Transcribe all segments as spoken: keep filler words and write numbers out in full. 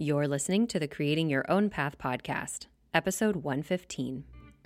You're listening to the Creating Your Own Path podcast, episode one fifteen.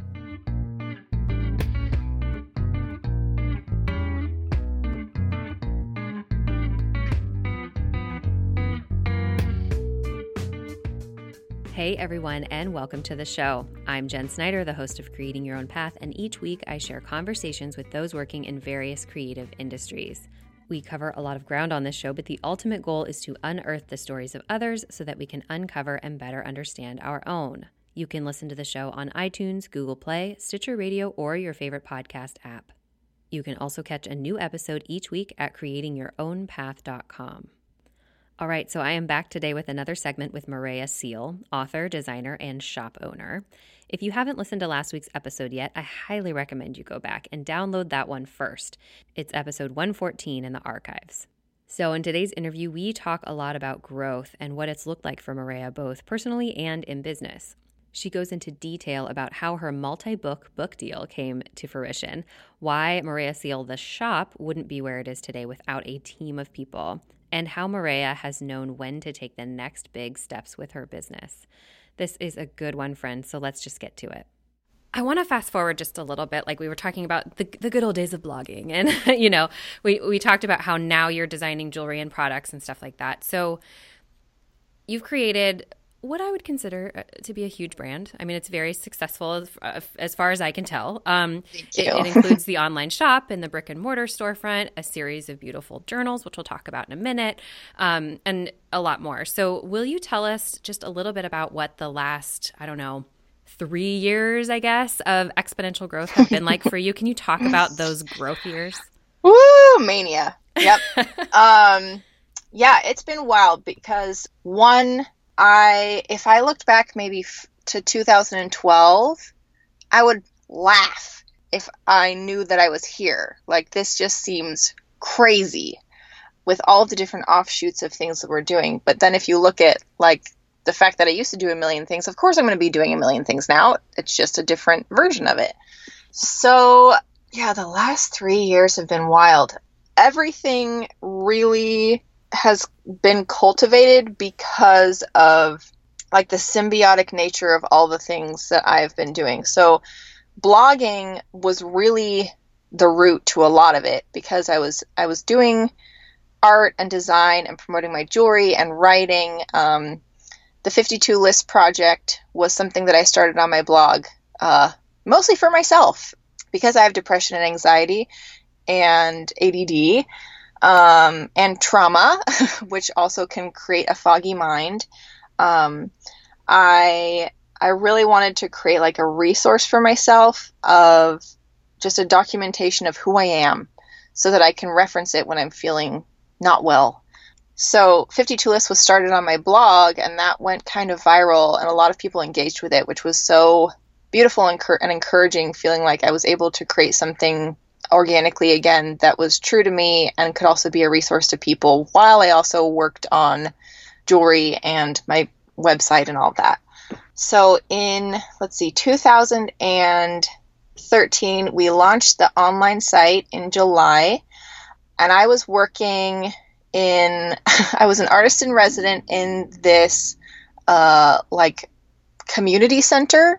Hey everyone, and welcome to the show. I'm Jen Snyder, the host of Creating Your Own Path, and each week I share conversations with those working in various creative industries. We cover a lot of ground on this show, but the ultimate goal is to unearth the stories of others so that we can uncover and better understand our own. You can listen to the show on iTunes, Google Play, Stitcher Radio, or your favorite podcast app. You can also catch a new episode each week at creating your own path dot com. All right, so I am back today with another segment with Maria Seal, author, designer, and shop owner. If you haven't listened to last week's episode yet, I highly recommend you go back and download that one first. It's episode one fourteen in the archives. So in today's interview, we talk a lot about growth and what it's looked like for Maria, both personally and in business. She goes into detail about how her multi-book book deal came to fruition, why Maria Seal, the shop, wouldn't be where it is today without a team of people, and how Maria has known when to take the next big steps with her business. This is a good one, friends, so let's just get to it. I want to fast forward just a little bit. Like we were talking about the, the good old days of blogging, and you know, we, we talked about how now you're designing jewelry and products and stuff like that. So you've created what I would consider to be a huge brand. I mean, it's very successful as, as far as I can tell. Um, it, it includes the online shop and the brick and mortar storefront, a series of beautiful journals, which we'll talk about in a minute, um, and a lot more. So will you tell us just a little bit about what the last, I don't know, three years, I guess, of exponential growth have been like for you? Can you talk about those growth years? Woo, mania. Yep. um, yeah, it's been wild because one, I, if I looked back maybe f- to two thousand twelve, I would laugh if I knew that I was here. Like, this just seems crazy with all the different offshoots of things that we're doing. But then if you look at, like, the fact that I used to do a million things, of course I'm going to be doing a million things now. It's just a different version of it. So, yeah, the last three years have been wild. Everything really has been cultivated because of like the symbiotic nature of all the things that I've been doing. So blogging was really the root to a lot of it because I was I was doing art and design and promoting my jewelry and writing. Um, the fifty-two list project was something that I started on my blog, uh, mostly for myself because I have depression and anxiety and A D D. Um, and trauma, which also can create a foggy mind. Um, I, I really wanted to create like a resource for myself of just a documentation of who I am so that I can reference it when I'm feeling not well. So fifty-two list was started on my blog and that went kind of viral and a lot of people engaged with it, which was so beautiful and, and encouraging, feeling like I was able to create something organically again that was true to me and could also be a resource to people while I also worked on jewelry and my website and all that. So in, let's see, two thousand thirteen, we launched the online site in July, and I was working in, I was an artist in resident in this uh, like community center,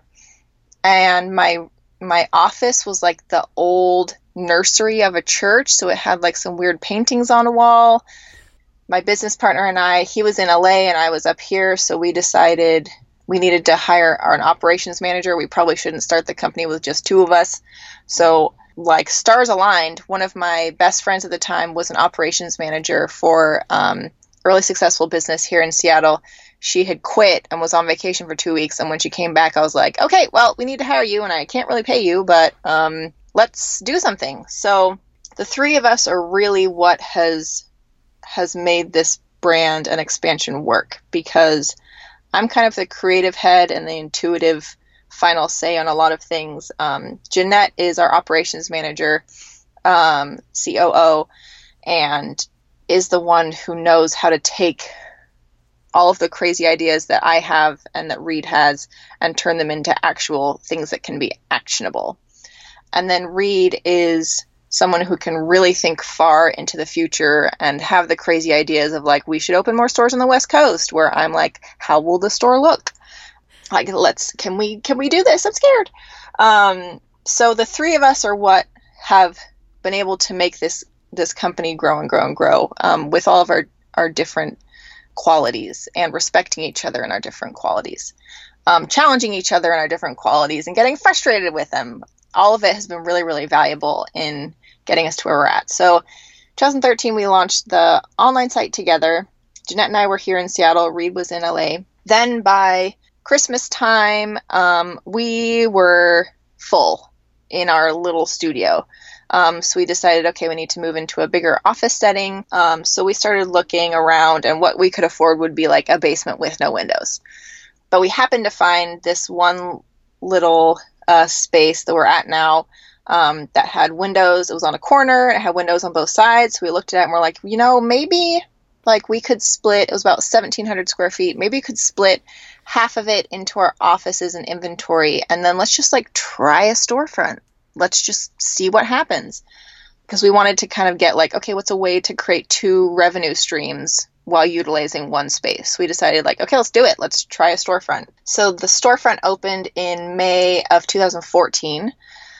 and my my office was like the old nursery of a church, so it had like some weird paintings on a wall. My business partner and I, he was in L A and I was up here, so we decided we needed to hire an operations manager. We probably shouldn't start the company with just two of us. So like stars aligned, one of my best friends at the time was an operations manager for um, early successful business here in Seattle. She had quit and was on vacation for two weeks. And when she came back, I was like, okay, well, we need to hire you and I can't really pay you, but um, let's do something. So the three of us are really what has has made this brand and expansion work because I'm kind of the creative head and the intuitive final say on a lot of things. Um, Jeanette is our operations manager, um, C O O, and is the one who knows how to take all of the crazy ideas that I have and that Reed has and turn them into actual things that can be actionable. And then Reed is someone who can really think far into the future and have the crazy ideas of like, we should open more stores on the West Coast, where I'm like, how will the store look? Like, let's, can we, can we do this? I'm scared. Um, so the three of us are what have been able to make this, this company grow and grow and grow, um, with all of our, our different qualities and respecting each other in our different qualities, um, challenging each other in our different qualities and getting frustrated with them. All of it has been really, really valuable in getting us to where we're at. So twenty thirteen, we launched the online site together. Jeanette and I were here in Seattle. Reed was in L A. Then by Christmas time, um, we were full in our little studio. Um, so we decided, okay, we need to move into a bigger office setting. Um, so we started looking around, and what we could afford would be like a basement with no windows. But we happened to find this one little uh, space that we're at now um, that had windows. It was on a corner. It had windows on both sides. So we looked at it and we're like, you know, maybe like we could split. It was about seventeen hundred square feet. Maybe we could split half of it into our offices and inventory, and then let's just like try a storefront. Let's just see what happens. Because we wanted to kind of get like, okay, what's a way to create two revenue streams while utilizing one space? We decided like, okay, let's do it. Let's try a storefront. So the storefront opened in May of two thousand fourteen.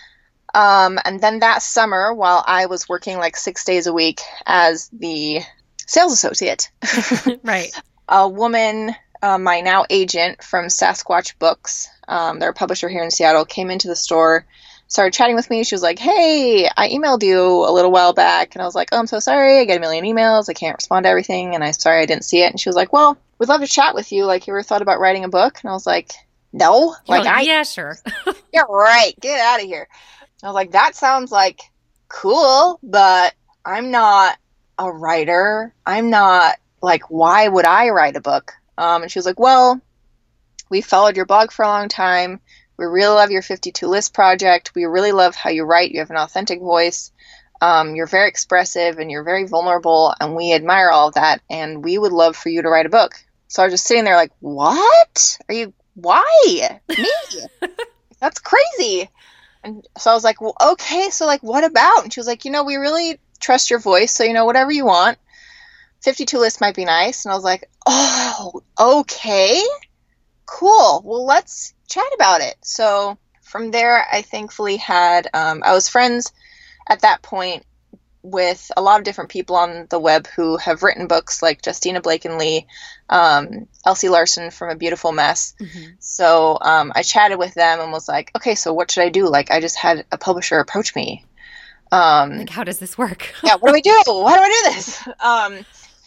Um, and then that summer, while I was working like six days a week as the sales associate, right, a woman, uh, my now agent from Sasquatch Books, um, they're a publisher here in Seattle, came into the store, started chatting with me. She was like, hey, I emailed you a little while back. And I was like, oh, I'm so sorry. I get a million emails. I can't respond to everything. And I'm sorry I didn't see it. And she was like, well, we'd love to chat with you. Like, you ever thought about writing a book? And I was like, no. Like, like I, yeah, sure. yeah, right. Get out of here. I was like, that sounds like cool, but I'm not a writer. I'm not like, why would I write a book? Um, and she was like, well, we followed your blog for a long time. We really love your fifty-two list project. We really love how you write. You have an authentic voice. Um, you're very expressive and you're very vulnerable. And we admire all of that. And we would love for you to write a book. So I was just sitting there like, what? Are you, why? Me? That's crazy. And so I was like, well, okay. So like, what about? And she was like, you know, we really trust your voice. So, you know, whatever you want. fifty-two list might be nice. And I was like, oh, okay, cool. Well, let's chat about it. So from there, I thankfully had, um, I was friends at that point with a lot of different people on the web who have written books like Justina Blake and Lee, um, Elsie Larson from A Beautiful Mess. Mm-hmm. So um, I chatted with them and was like, okay, so what should I do? Like, I just had a publisher approach me. Um, like, how does this work? yeah, what do we do? How do I do this? Um,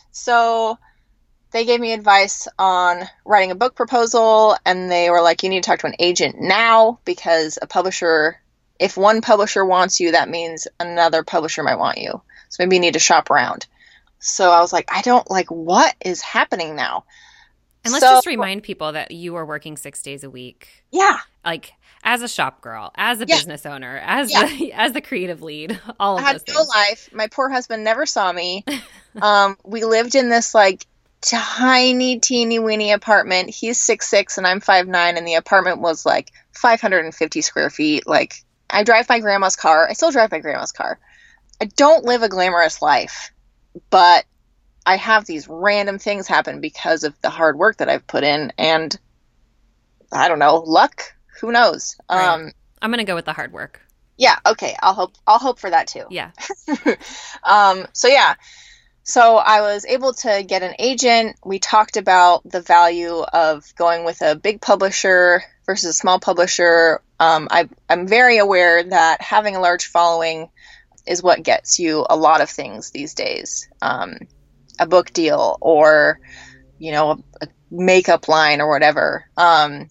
so they gave me advice on writing a book proposal, and they were like, you need to talk to an agent now, because a publisher, if one publisher wants you, that means another publisher might want you. So maybe you need to shop around. So I was like, I don't like, what is happening now? And let's so, just remind people that you are working six days a week. Yeah. Like, as a shop girl, as a yeah. business owner, as yeah. the as the creative lead, all of I had those no things. life. My poor husband never saw me. um, we lived in this like tiny, teeny weeny apartment. He's six six and I'm five nine, and the apartment was like five hundred fifty square feet. Like, I drive my grandma's car. I still drive my grandma's car. I don't live a glamorous life, but I have these random things happen because of the hard work that I've put in, and I don't know, luck. Who knows? Right. Um, I'm gonna go with the hard work. Yeah. Okay. I'll hope. I'll hope for that too. Yeah. um. So yeah. So I was able to get an agent. We talked about the value of going with a big publisher versus a small publisher. Um, I, I'm very aware that having a large following is what gets you a lot of things these days. Um, a book deal, or, you know, a, a makeup line or whatever. Um,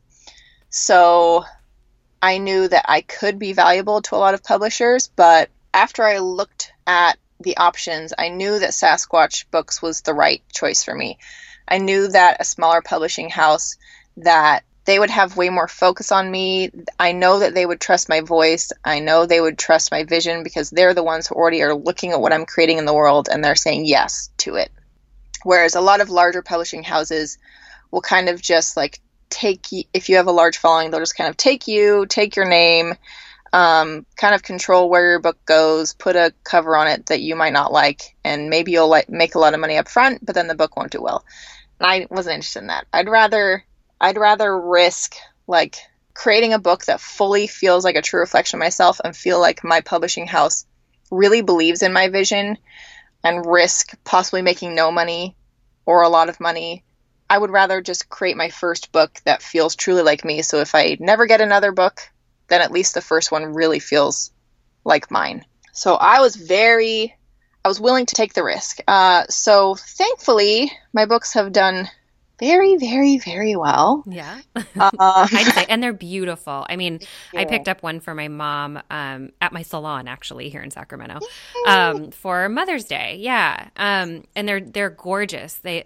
so I knew that I could be valuable to a lot of publishers, but after I looked at the options, I knew that Sasquatch Books was the right choice for me. I knew that a smaller publishing house, that they would have way more focus on me. I know that they would trust my voice. I know they would trust my vision, because they're the ones who already are looking at what I'm creating in the world and they're saying yes to it. Whereas a lot of larger publishing houses will kind of just like take, if you have a large following, they'll just kind of take you, take your name, Um, kind of control where your book goes, put a cover on it that you might not like, and maybe you'll like make a lot of money up front, but then the book won't do well. And I wasn't interested in that. I'd rather, I'd rather risk like creating a book that fully feels like a true reflection of myself and feel like my publishing house really believes in my vision, and risk possibly making no money or a lot of money. I would rather just create my first book that feels truly like me. So if I never get another book, then at least the first one really feels like mine. So I was very, I was willing to take the risk. Uh, so thankfully, my books have done very, very, very well. Yeah. Um, I'd say, and they're beautiful. I mean, yeah. I picked up one for my mom um, at my salon, actually, here in Sacramento, um, for Mother's Day. Yeah. Um, and they're they're gorgeous. They,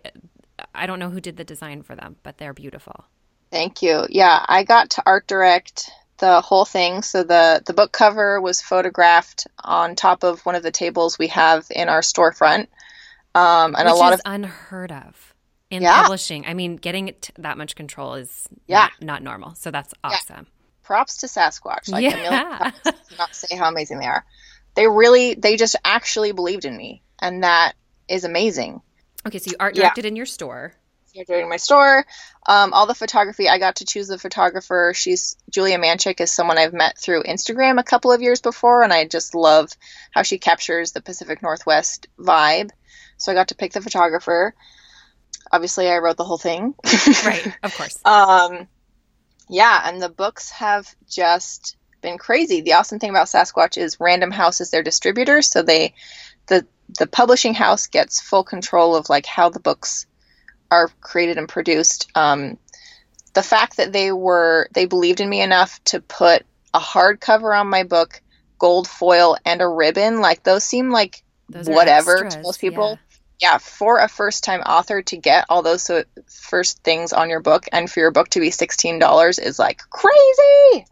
I don't know who did the design for them, but they're beautiful. Thank you. Yeah, I got to art direct the whole thing. So the, the book cover was photographed on top of one of the tables we have in our storefront. Um, and Which a lot is of unheard of in Yeah. publishing. I mean, getting it to that much control is Yeah. not, not normal. So that's awesome. props to Sasquatch. Like Yeah. a million times to not say how amazing they are. They really, they just actually believed in me. And that is amazing. Okay, so you art Yeah. directed in your store. Here during my store. Um, all the photography, I got to choose the photographer. She's Julia Manchik is someone I've met through Instagram a couple of years before, and I just love how she captures the Pacific Northwest vibe. So I got to pick the photographer. Obviously, I wrote the whole thing. Right, of course. um, yeah, and the books have just been crazy. The awesome thing about Sasquatch is Random House is their distributor, so they, the the publishing house gets full control of like how the books are created and produced. Um, the fact that they were, they believed in me enough to put a hardcover on my book, gold foil, and a ribbon, like those seem like Those are whatever extras, to most people. Yeah. yeah, for a first-time author to get all those so, first things on your book and for your book to be sixteen dollars is like crazy.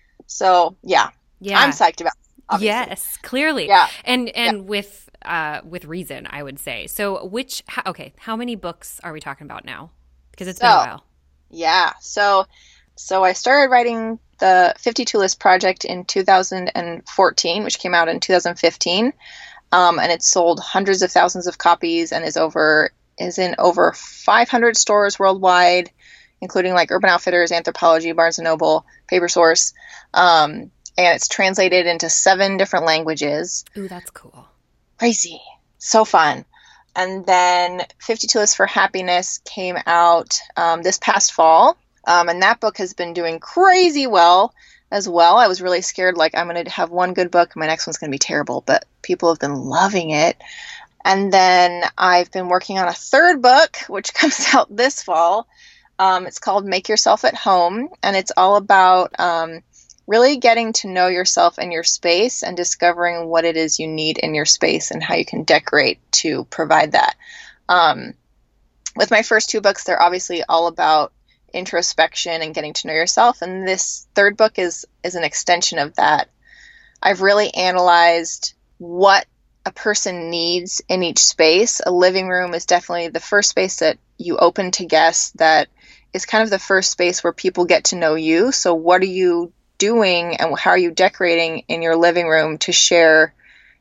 So yeah, Yeah. I'm psyched about it, obviously. Yes, clearly. Yeah. And and Yeah. with uh with reason, I would say. So which how, okay, how many books are we talking about now? Because it's been a So, while. Yeah. So, so I started writing the fifty-two List Project in two thousand fourteen, which came out in two thousand fifteen. Um, and it's sold hundreds of thousands of copies and is over, is in over five hundred stores worldwide, including like Urban Outfitters, Anthropologie, Barnes and Noble, Papersource. Um, and it's translated into seven different languages. Ooh, that's cool. Crazy. So fun. And then fifty-two Lists for Happiness came out um, this past fall. Um, and that book has been doing crazy well as well. I was really scared, like, I'm going to have one good book and my next one's going to be terrible. But people have been loving it. And then I've been working on a third book, which comes out this fall. Um, it's called Make Yourself at Home. And it's all about um, really getting to know yourself and your space and discovering what it is you need in your space and how you can decorate to provide that. Um, with my first two books, they're obviously all about introspection and getting to know yourself. And this third book is, is an extension of that. I've really analyzed what a person needs in each space. A living room is definitely the first space that you open to guests, that is kind of the first space where people get to know you. So what are you doing and how are you decorating in your living room to share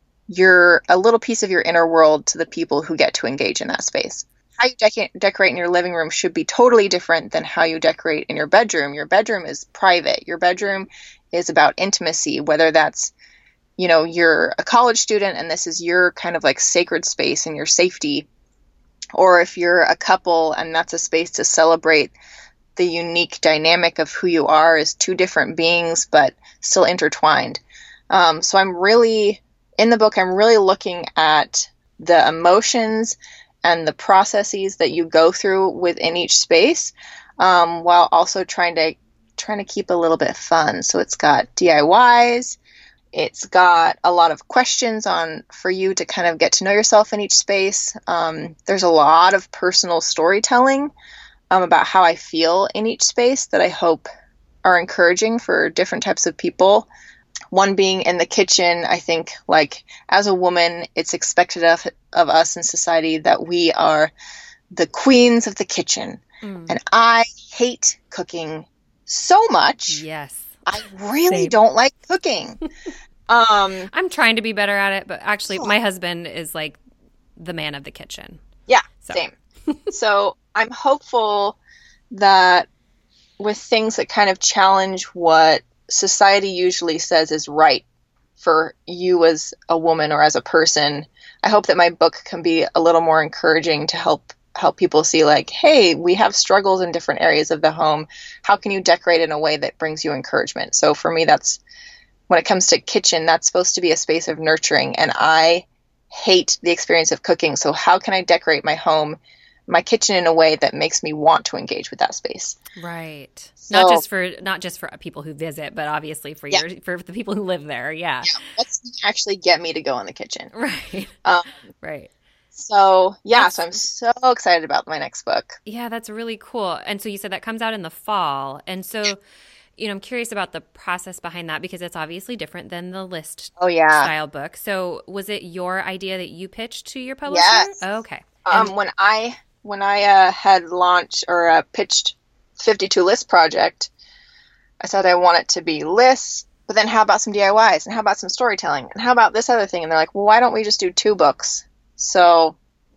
your a little piece of your inner world to the people who get to engage in that space? How you dec- decorate in your living room should be totally different than how you decorate in your bedroom. Your bedroom is private. Your bedroom is about intimacy, whether that's, you know, you're a college student and this is your kind of like sacred space and your safety, or if you're a couple and that's a space to celebrate the unique dynamic of who you are as two different beings, but still intertwined. Um, so I'm really, in the book, I'm really looking at the emotions and the processes that you go through within each space, um, while also trying to trying to keep a little bit fun. So it's got D I Ys. It's got a lot of questions on for you to kind of get to know yourself in each space. Um, there's a lot of personal storytelling um, about how I feel in each space that I hope are encouraging for different types of people. One being in the kitchen, I think, like, as a woman, it's expected of, of us in society that we are the queens of the kitchen. Mm. And I hate cooking so much. Yes. I really Same. don't like cooking. Um, I'm trying to be better at it, but actually my husband is like the man of the kitchen. Yeah, So. same. So I'm hopeful that with things that kind of challenge what society usually says is right for you as a woman or as a person, I hope that my book can be a little more encouraging to help help people see like, hey, we have struggles in different areas of the home. How can you decorate in a way that brings you encouragement? So for me, that's when it comes to kitchen, that's supposed to be a space of nurturing. And I hate the experience of cooking. So how can I decorate my home, my kitchen in a way that makes me want to engage with that space? Right. So, not just for not just for people who visit, but obviously for yeah. your for the people who live there. Yeah. Yeah. What's going to actually get me to go in the kitchen? Right. Um, right. So yeah, That's, so I'm so excited about my next book. Yeah, that's really cool. And so you said that comes out in the fall. And so, you know, I'm curious about the process behind that because it's obviously different than the list Oh yeah. style book. So was it your idea that you pitched to your publisher? Yes. Oh, okay. Um, And, when I when I uh, had launched or uh, pitched fifty-two List Project, I said I want it to be lists, but then how about some D I Ys and how about some storytelling and how about this other thing? And they're like, well, why don't we just do two books? So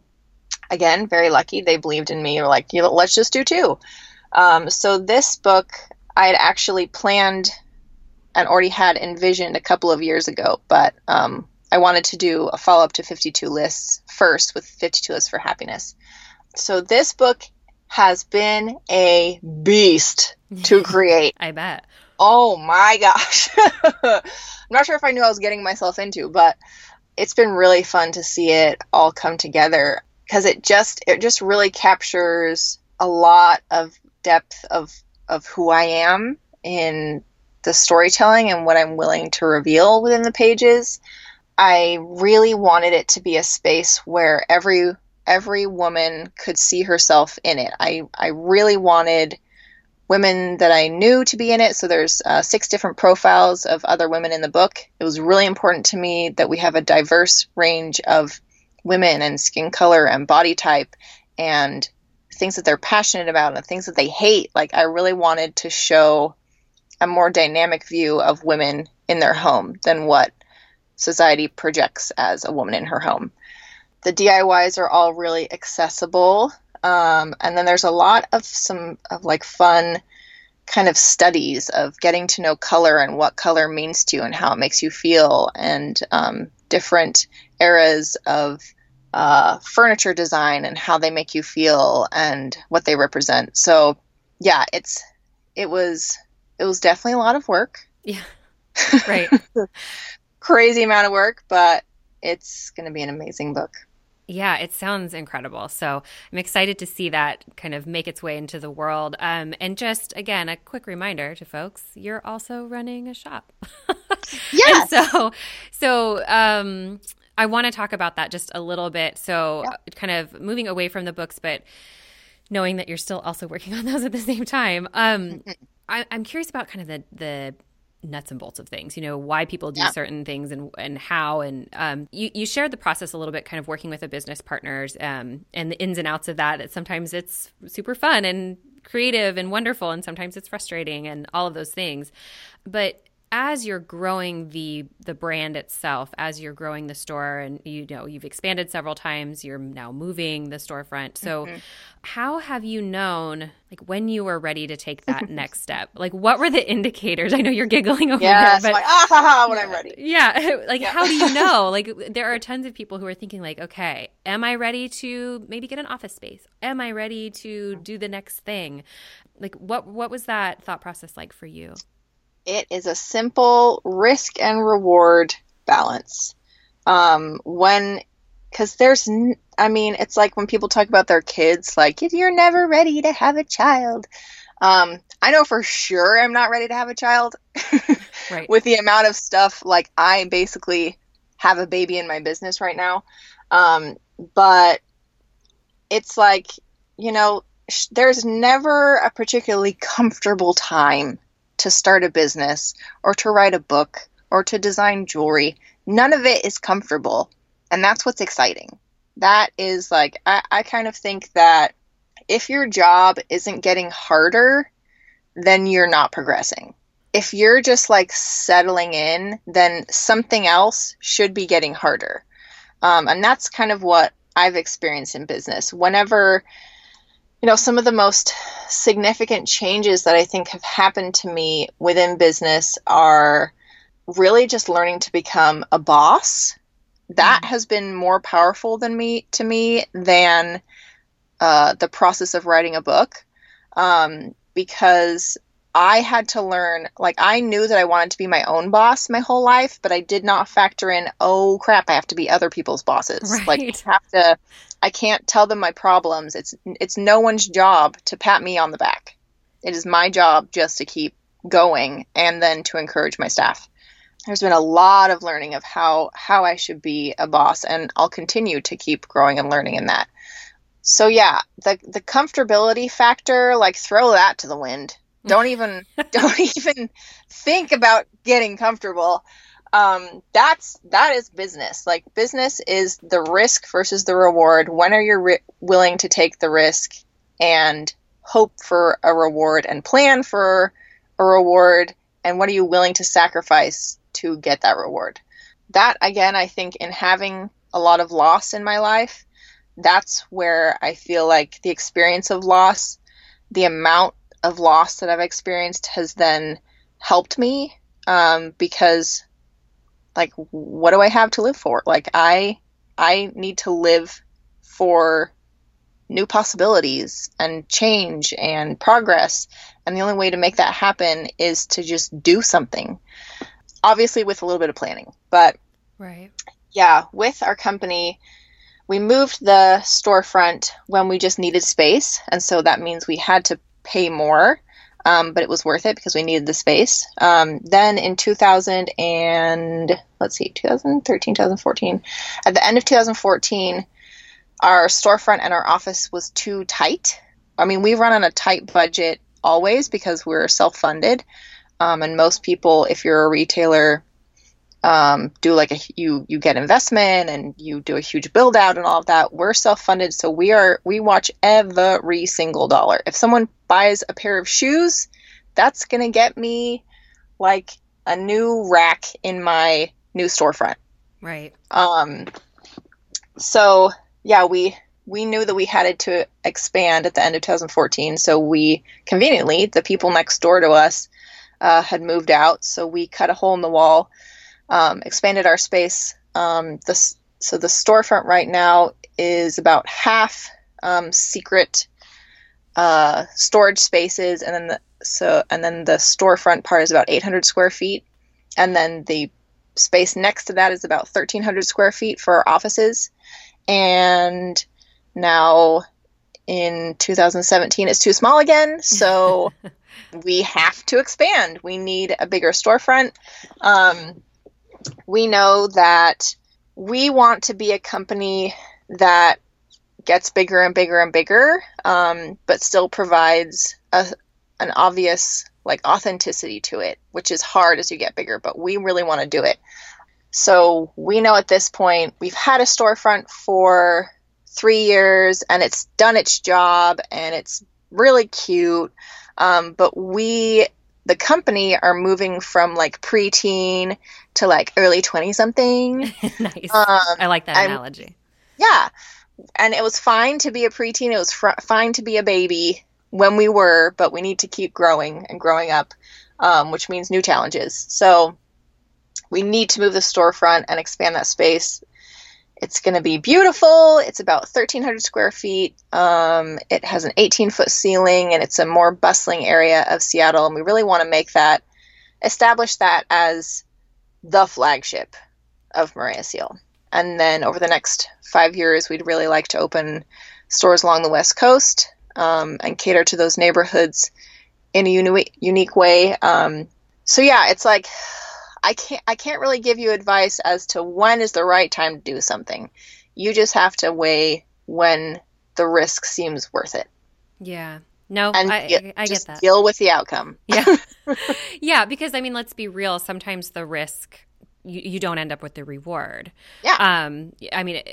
again, very lucky. They believed in me. They were like, you know, let's just do two. Um, so this book I had actually planned and already had envisioned a couple of years ago, but um, I wanted to do a follow-up to fifty-two Lists first with fifty-two Lists for Happiness. So this book has been a beast to create. I bet. Oh my gosh. I'm not sure if I knew I was getting myself into, but it's been really fun to see it all come together because it just it just really captures a lot of depth of of who I am in the storytelling and what I'm willing to reveal within the pages. I really wanted it to be a space where every every woman could see herself in it. I, I really wanted women that I knew to be in it. So there's uh, six different profiles of other women in the book. It was really important to me that we have a diverse range of women and skin color and body type and things that they're passionate about and things that they hate. Like I really wanted to show a more dynamic view of women in their home than what society projects as a woman in her home. The D I Ys are all really accessible. Um, and then there's a lot of some of like fun kind of studies of getting to know color and what color means to you and how it makes you feel and um, different eras of uh, furniture design and how they make you feel and what they represent. So yeah, it's, it was, it was definitely a lot of work. Yeah. Right. Crazy amount of work, but it's going to be an amazing book. Yeah, it sounds incredible. So I'm excited to see that kind of make its way into the world. Um, and just, again, a quick reminder to folks, you're also running a shop. Yes. And so, so um, I want to talk about that just a little bit. So Yeah. kind of moving away from the books, but knowing that you're still also working on those at the same time. Um, I, I'm curious about kind of the, the nuts and bolts of things, you know, why people do Yeah. certain things and and how. And um, you, you shared the process a little bit, kind of working with the business partners um, and the ins and outs of that, that sometimes it's super fun and creative and wonderful, and sometimes it's frustrating and all of those things. But as you're growing the the brand itself, as you're growing the store, and you know you've expanded several times, you're now moving the storefront. So mm-hmm. how have you known like when you were ready to take that next step? Like what were the indicators? I know you're giggling over yes, here, but like, ah, ha, ha, when I'm ready. Yeah, like yeah. how do you know? Like there are tons of people who are thinking like, okay, am I ready to maybe get an office space? Am I ready to do the next thing? Like what what was that thought process like for you? It is a simple risk and reward balance. Um, when, because there's, I mean, it's like when people talk about their kids, like, you're never ready to have a child. Um, I know for sure I'm not ready to have a child. Right. With the amount of stuff, like, I basically have a baby in my business right now. Um, but it's like, you know, sh- there's never a particularly comfortable time to start a business or to write a book or to design jewelry. None of it is comfortable. And that's what's exciting. That is like, I, I kind of think that if your job isn't getting harder, then you're not progressing. if you're just like settling in, then something else should be getting harder. Um, and that's kind of what I've experienced in business. Whenever, you know, some of the most significant changes that I think have happened to me within business are really just learning to become a boss. That mm-hmm. has been more powerful than me to me than uh, the process of writing a book, um, because I had to learn, like, I knew that I wanted to be my own boss my whole life, but I did not factor in, oh crap, I have to be other people's bosses. Right. Like, I have to, I can't tell them my problems. It's, it's no one's job to pat me on the back. It is my job just to keep going and then to encourage my staff. There's been a lot of learning of how, how I should be a boss, and I'll continue to keep growing and learning in that. So yeah, the, the comfortability factor, like, throw that to the wind. Don't even, don't even think about getting comfortable. Um, that's, that is business. Like, business is the risk versus the reward. When are you ri- willing to take the risk and hope for a reward and plan for a reward? And what are you willing to sacrifice to get that reward? That, again, I think in having a lot of loss in my life, that's where I feel like the experience of loss, the amount of loss that I've experienced has then helped me, um, because, like, what do I have to live for? Like, I, I need to live for new possibilities and change and progress. And the only way to make that happen is to just do something, obviously with a little bit of planning. But right. Yeah, with our company, we moved the storefront when we just needed space. And so that means we had to pay more, um, but it was worth it because we needed the space. Um, then in two thousand and let's see, twenty thirteen, twenty fourteen, at the end of two thousand fourteen, our storefront and our office was too tight. I mean, we run on a tight budget always because we're self-funded. Um, and most people, if you're a retailer, um, do like a, you, you get investment and you do a huge build out and all of that. We're self-funded. So we are, we watch every single dollar. If someone buys a pair of shoes, that's going to get me like a new rack in my new storefront. Right. Um, so yeah, we, we knew that we had to expand at the end of two thousand fourteen. So we conveniently, the people next door to us, uh, had moved out. So we cut a hole in the wall, um, expanded our space. Um, this, so the storefront right now is about half, um, secret, uh, storage spaces. And then the, so, and then the storefront part is about eight hundred square feet. And then the space next to that is about thirteen hundred square feet for our offices. And now in two thousand seventeen, it's too small again. So we have to expand. We need a bigger storefront. Um, we know that we want to be a company that gets bigger and bigger and bigger, um, but still provides a, an obvious like authenticity to it, which is hard as you get bigger, but we really want to do it. So we know at this point we've had a storefront for three years and it's done its job and it's really cute. Um, but we, the company, are moving from like preteen to like early twenty something. Nice. Um, I like that I'm, analogy. Yeah. And it was fine to be a preteen. It was fr- fine to be a baby when we were, but we need to keep growing and growing up, um, which means new challenges. So we need to move the storefront and expand that space. It's going to be beautiful. It's about thirteen hundred square feet. Um, it has an eighteen foot ceiling and it's a more bustling area of Seattle. And we really want to make that, establish that as the flagship of Maria Seal. And then over the next five years, we'd really like to open stores along the West Coast, um, and cater to those neighborhoods in a uni- unique way. Um, so yeah, it's like, I can't, I can't really give you advice as to when is the right time to do something. You just have to weigh when the risk seems worth it. Yeah. No, and I, get, I, I just get that. Deal with the outcome. Yeah. Yeah. Because I mean, let's be real. Sometimes the risk, you, you don't end up with the reward. Yeah. Um, I mean,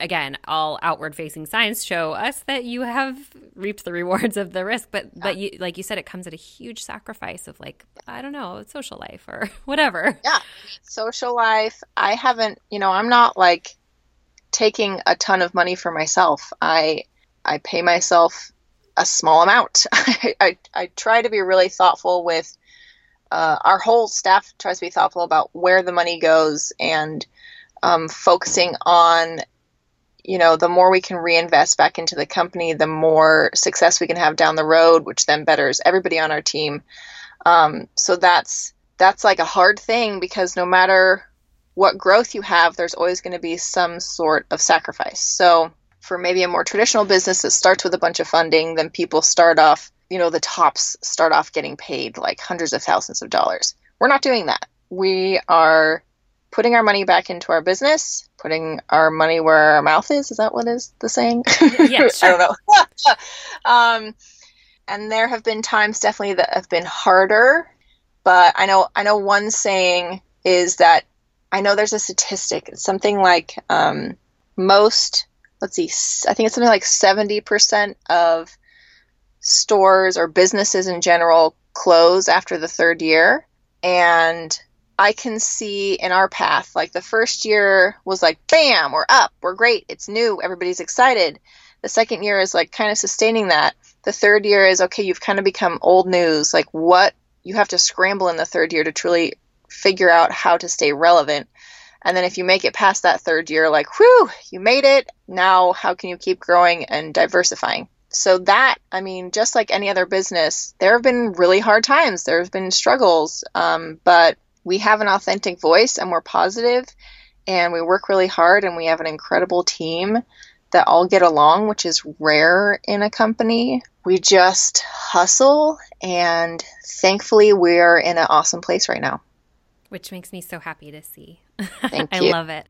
again, all outward-facing signs show us that you have reaped the rewards of the risk. But, yeah. but you, like you said, it comes at a huge sacrifice of like, I don't know, social life or whatever. Yeah, social life. I haven't, you know, I'm not like taking a ton of money for myself. I I pay myself a small amount. I, I, I try to be really thoughtful with uh, our whole staff tries to be thoughtful about where the money goes and um, focusing on, you know, the more we can reinvest back into the company, the more success we can have down the road, which then betters everybody on our team. Um, so that's that's like a hard thing because no matter what growth you have, there's always going to be some sort of sacrifice. So for maybe a more traditional business that starts with a bunch of funding, then people start off, you know, the tops start off getting paid like hundreds of thousands of dollars. We're not doing that. We are putting our money back into our business, putting our money where our mouth is. Is that what is the saying? Yeah, sure. I don't know. um, and there have been times definitely that have been harder, but I know, I know one saying is that I know there's a statistic. It's something like um, most, let's see, I think it's something like seventy percent of stores or businesses in general close after the third year. And I can see in our path, like the first year was like, bam, we're up, we're great, it's new, everybody's excited. The second year is like kind of sustaining that. The third year is, okay, you've kind of become old news. Like what, you have to scramble in the third year to truly figure out how to stay relevant. And then if you make it past that third year, like, whew, you made it. Now, how can you keep growing and diversifying? So that, I mean, just like any other business, there have been really hard times. There have been struggles, um, but we have an authentic voice and we're positive and we work really hard and we have an incredible team that all get along, which is rare in a company. We just hustle and thankfully we're in an awesome place right now. Which makes me so happy to see. Thank I you. love it.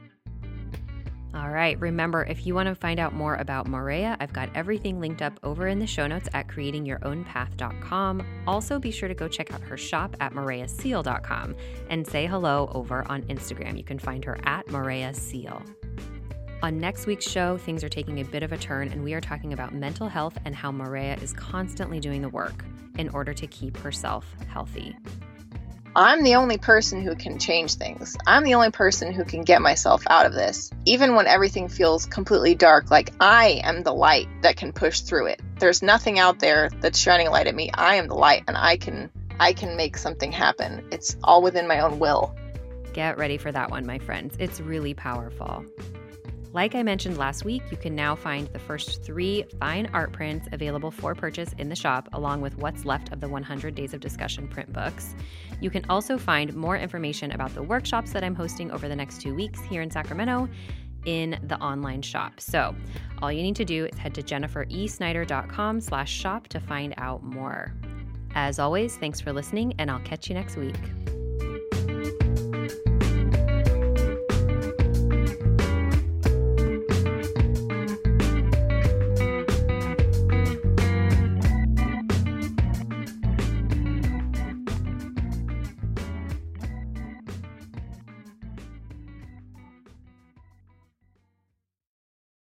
All right. Remember, if you want to find out more about Morea, I've got everything linked up over in the show notes at creating your own path dot com. Also, be sure to go check out her shop at morea seal dot com and say hello over on Instagram. You can find her at Morea Seal. On next week's show, things are taking a bit of a turn, and we are talking about mental health and how Morea is constantly doing the work in order to keep herself healthy. I'm the only person who can change things. I'm the only person who can get myself out of this. Even when everything feels completely dark, like I am the light that can push through it. There's nothing out there that's shining a light at me. I am the light and I can I can make something happen. It's all within my own will. Get ready for that one, my friends. It's really powerful. Like I mentioned last week, you can now find the first three fine art prints available for purchase in the shop, along with what's left of the one hundred Days of Discussion print books. You can also find more information about the workshops that I'm hosting over the next two weeks here in Sacramento in the online shop. So all you need to do is head to jennifer e snyder dot com slash shop to find out more. As always, thanks for listening, and I'll catch you next week.